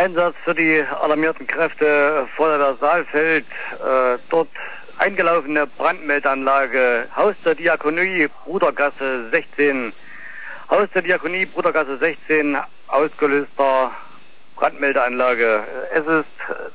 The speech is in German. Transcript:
Einsatz für die alarmierten Kräfte Feuerwehr Saalfeld. Dort eingelaufene Brandmeldeanlage, Haus der Diakonie, Brudergasse 16. Haus der Diakonie, Brudergasse 16, ausgelöster Brandmeldeanlage. Es ist